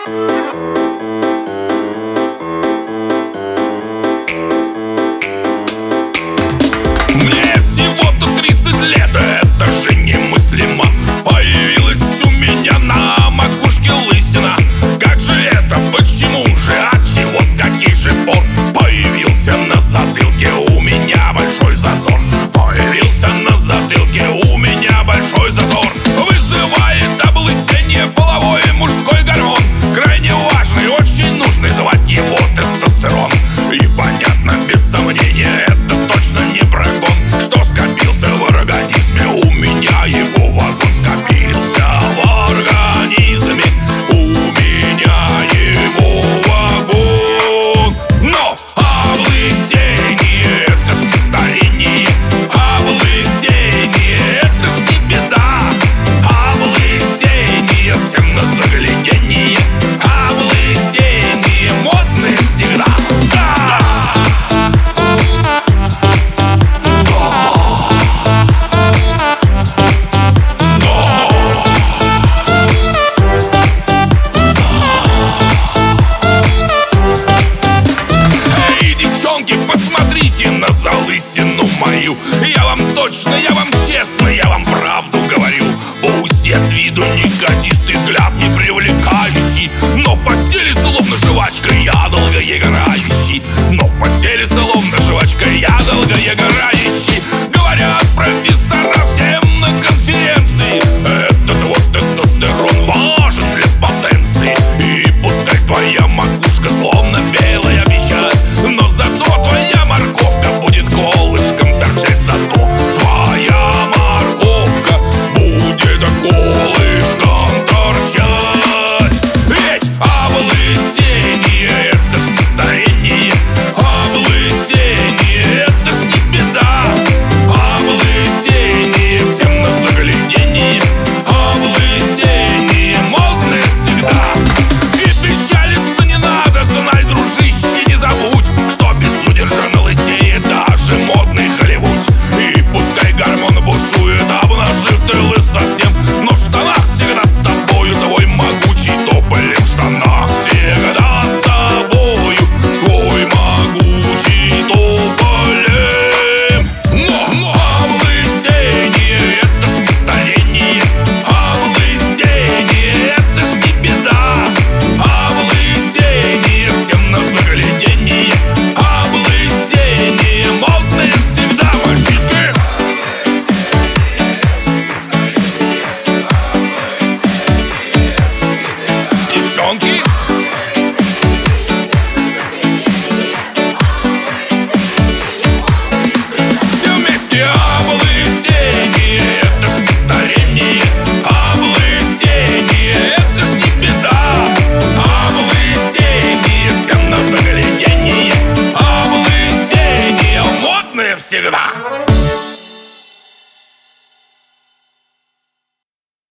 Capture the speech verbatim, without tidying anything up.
Мне всего-то тридцать лет, это же немыслимо. Появилась у меня на макушке лысина. Как же это, почему же, от чего, с каких же пор? Появился на затылке у меня большой зазор. Появился на затылке у меня большой зазор. Вызывает облысение половой мужской гормон. Крайне важный, очень нужный, звать его тестостерон. И понятно, без сомнения, это точно не прогон, что скопился в организме у меня его вагон. Скопился в организме у меня его вагон. Но облысение — это ж не старение. Облысение — это ж не беда. Облысение всем на загляденье. Облысение модное всегда. Посмотрите на залысину мою. Я вам точно, я вам честно, я вам правду говорю. Пусть я с виду неказистый, взгляд не привлекающий, но в постели словно жвачка я долгоиграющий. Но в постели словно жвачка я долгоиграющий. Говорят профессора всем на конференции, этот вот тестостерон важен для потенции. И пускай твоя макушка словно белая печать, но зато твоя морковка будет колышком торчать. Зато твоя морковка будет колышком торчать. Ведь облысение — это ж не старение. Облысение — это ж не беда. Облысение всем на загляденье. Облысение модное всегда. И печалиться не надо, знай, дружище, не забудь, что безудержно лысеет даже модный Голливуд. И пускай гормон бушует, обнажив ты лыс совсем, но в штанах всегда с тобою твой могучий тополь. В штанах всегда с тобою твой могучий тополь. Но облысение — это ж не старение. Облысение — это ж не беда. Облысение всем на загляденье. Облысение модное всегда, мальчишки. Девчонки, все вместе. Облысение — это ж не старение. Облысение — это ж не беда. Облысение всем на загляденье. Облысение модное всегда.